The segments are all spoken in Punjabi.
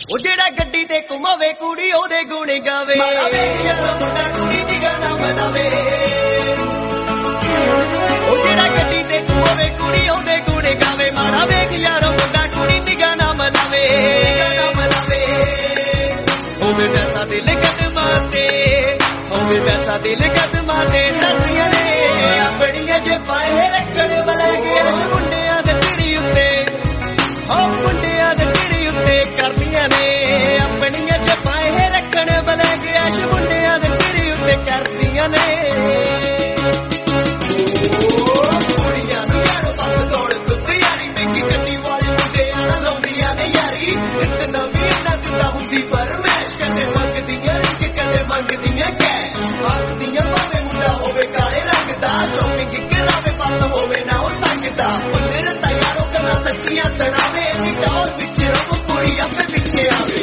ਉਹ ਜਿਹੜਾ ਗੱਡੀ ਤੇ ਘੁਮਾਵੇ ਕੁੜੀ ਉਹਦੇ ਗੁਣ ਗਾਵੇ ਮਾਰਾ ਵੇਖ ਯਾਰ ਮੁੰਡਾ ਕੁੜੀ ਦੀ ਗਾਣਾ ਮਨਾਵੇ ਉਹ ਜਿਹੜਾ ਗੱਡੀ ਤੇ ਘੁਮਾਵੇ ਕੁੜੀ ਉਹਦੇ ਗੁਣ ਗਾਵੇ ਮਾਰਾ ਵੇਖ ਯਾਰ ਮੁੰਡਾ ਕੁੜੀ ਦੀ ਗਾਣਾ ਮਨਾਵੇ ਹੋਵੇ ਵੈਸਾ ਦਿਲ ਕਦਮਾਂ ਤੇ ਹੋਵੇ ਵੈਸਾ ਦਿਲ ਕਦਮਾਂ ਤੇ ਨਰਦੀਆਂ ਨੇ ਆਪਣੀਆਂ ਜੇ ਪਾਏ ਰੱਖਣ ਵਾਲੇ ਗਿਆ ਮੁੰਡਿਆਂ ਦੇ ਤੇਰੀ ਉੱਤੇ ਉਹ ਮੁੰਡਿਆਂ ਦੇ ਤੇਰੀ ਉੱਤੇ ਕਰਦੀਆਂ ਨੇ ਆਪਣੀਆਂ ਜੇ ਪਾਏ ਰੱਖਣ ਵਾਲੇ ਗਿਆ ਮੁੰਡਿਆਂ ਦੇ ਤੇਰੀ ਉੱਤੇ ਕਰਦੀਆਂ ਨੇ ਕੁੜੀਆਂ ਨੂੰ ਯਾਰੋ ਬਸ ਦੌੜ ਕੁੱਤੇ ਯਾਰੀ ਮੇਕੀ ਗੱਡੀ ਵਾਲੀ ਮੁੰਡਿਆਂ ਨਾਲ ਲਾਉਂਦੀਆਂ ਨੇ ਯਾਰੀ ਇਤਨਾ ਵੀ ਨਾ ਸਿੱਧਾ ਹੁੰਦੀ ਪਰ ਮੰਗਦੀਆਂ ਕੈਸ਼ ਮੰਗਦੀਆਂ ਭਾਵੇਂ ਮੁੰਡਾ ਹੋਵੇ ਕਾਲੇ ਰੰਗ ਦਾ ਸ਼ੋਪਿੰਗ ਕਰਾਵੇ ਪੱਤ ਹੋਵੇ ਨਾ ਉਹ ਸੰਗਦਾ ਫੁੱਲੇ ਰਤਾ ਯਾਰੋ ਗੱਲਾਂ ਸੱਚੀਆਂ ਸੁਣਾਵੇ ਨੀ ਟੌਰ ਵਿੱਚ ਰੋ ਕੁੜੀ ਆਪੇ ਪਿੱਛੇ ਆਵੇ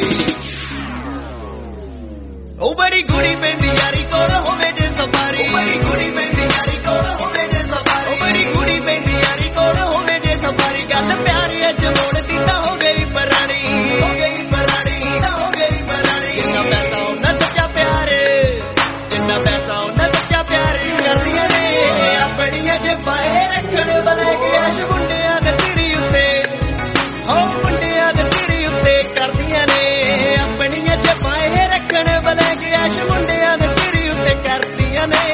ਉਹ ਬੜੀ ਕੁੜੀ ਪੈਂਦੀ ਯਾਰੀ ਕੋਲ ਹੋਵੇ ਜੇ ਸਵਾਰੀ ਉਹ ਬੜੀ ਕੁੜੀ ਪੈਂਦੀ ਯਾਰੀ ਕੋਲ ਹੋਵੇ ਜੇ ਸਵਾਰੀ ਉਹ ਬੜੀ ਕੁੜੀ ਪੈਂਦੀ ਯਾਰੀ ਕੋਲ ਹੋਵੇ ਜੇ ਸਵਾਰੀ ਗੱਲ ਪਿਆਰੀ ਅੱਜ ਮੋੜਦੀ ਤਾਂ ਹੋ ਗਈ ਪੁਰਾਣੀ ਹੋ ਗਈ ਪੁਰਾਣੀ ਤਾਂ ਹੋ ਗਈ ਪੁਰਾਣੀ ਕਿੰਨਾ ਪੈਸਾ ਉਹਨਾਂ ਸੱਚਾ ਪਿਆਰ ਜਿੰਨਾ ਪੈਸਾ ਉਹਨਾਂ ਸੱਚਾ ਪਿਆਰ ਕਰਦੀਆਂ ਨੇ ਆਪਣੀਆਂ ਜੇ ਪਾਏ ਰੱਖਣ ਵਾਲੇ ਗਿਆ ਮੁੰਡਿਆਂ ਦੇ ਤੇਰੀ ਉੱਤੇ ਹੋ ਮੁੰਡਿਆਂ ਦੇ ਤੇਰੀ ਉੱਤੇ ਕਰਦੀਆਂ ਨੇ ਆਪਣੀਆਂ ਜੇ ਪਾਏ ਰੱਖਣ ਵਾਲੇ ਗਿਆ ਮੁੰਡਿਆਂ ਦੇ ਤੇਰੀ ਉੱਤੇ ਕਰਦੀਆਂ ਨੇ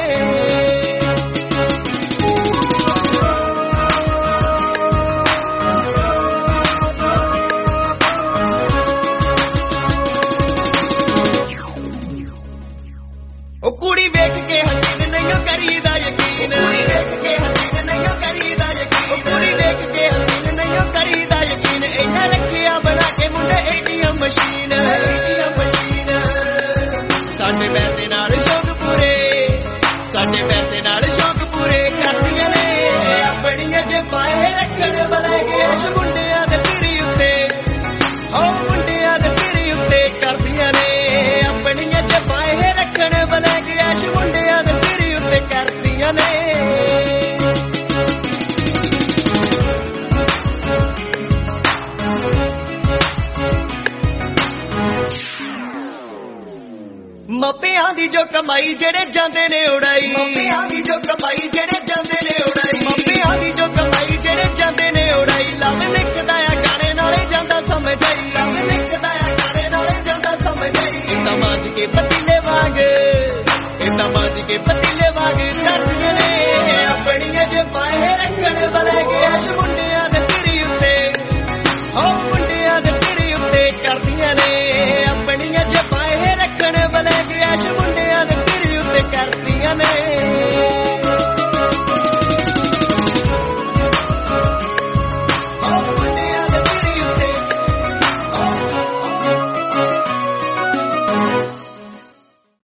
ਉਹ ਕੁੜੀ ਵੇਖ ਕੇ ਹਸੀਨ ਨਹੀਂ ਕਰੀਦਾ ਯਕੀਨ ਕੁੜੀ ਵੇਖ ਕੇ ਹਸੀਨ ਨਹੀਂ ਕਰੀਦਾ ਯਕੀਨ ਉਹ ਕੁੜੀ ਵੇਖ ਕੇ ਹਸੀਨ ਨਹੀਂ ਕਰੀਦਾ ਯਕੀਨ ਇਹਨਾਂ ਰੱਖਿਆ ਬਣਾ ਕੇ ਮੁੰਡੇ ਏਟੀਐਮ ਮਸ਼ੀਨ ਸਾਡੇ ਪੈਸੇ ਨਾਲ ਸ਼ੌਕ ਪੂਰੇ ਸਾਡੇ ਪੈਸੇ ਨਾਲ ਸ਼ੌਕ ਪੂਰੇ ਕਰਦੀਆਂ ਨੇ ਆਪਣੀਆਂ ਜੇ ਪਾਏ ਰੱਖਣ ਵਾਲੇ ਗਿਆ ਮੁੰਡਿਆਂ ਦੇ ਤੇਰੀ ਉੱਤੇ ਉਹ ਮੁੰਡਿਆਂ ਦੇ ਤੇਰੀ ਉੱਤੇ ਕਰਦੀਆਂ ਨੇ ਆਪਣੀਆਂ ਜੇ ਪਾਏ ਰੱਖਣ ਵਾਲੇ ਗਿਆ ਮੁੰਡਿਆਂ ਦੇ ਤੇਰੀ ਉੱਤੇ ਕਰਦੀਆਂ ਨੇ ਮਾਪਿਆਂ ਦੀ ਜੋ ਕਮਾਈ ਜਿਹੜੇ ਜਾਂਦੇ ਨੇ ਉਡਾਈ ਮਾਪਿਆਂ ਦੀ ਜੋ ਕਮਾਈ ਜਿਹੜੇ ਜਾਂਦੇ ਨੇ ਉਡਾਈ ਮਾਪਿਆਂ ਦੀ ਜੋ ਕਮਾਈ ਜਿਹੜੇ ਜਾਂਦੇ ਨੇ ਉਡਾਈ ਲਵ ਲਿਖਦਾ ਆ ਗਾਣੇ ਨਾਲੇ ਜਾਂਦਾ ਸਮਝਾਈ ਲਵ ਲਿਖਦਾ ਆ ਗਾਣੇ ਨਾਲੇ ਜਾਂਦਾ ਸਮਝਾਈ ਇੰਨਾ ਮਾਜ ਕੇ ਪਤੀਲੇ ਵਾਂਗ ਇੰਨਾ ਮਾਜ ਕੇ ਪਤੀਲੇ ਵਾਂਗ ਕਰਦੀਆਂ ਨੇ ਆਪਣੀਆਂ ਜੇ ਪਾਏ ਰੱਖਣ ਵਾਲੇ ਗਿਆ ਮੁੰਡਿਆਂ ਦੇ ਤੇਰੀ ਉੱਤੇ ਹੋ ਮੁੰਡਿਆਂ ਦੇ ਤੇਰੀ ਉੱਤੇ ਕਰਦੀਆਂ ਨੇ ਆਪਣੀਆਂ ਜੇ ਪਾਏ ਰੱਖਣ ਵਾਲੇ ਗਿਆ ਮੁੰਡਿਆਂ ਦੇ ਤੇਰੀ ਉੱਤੇ ਕਰਦੀਆਂ ਨੇ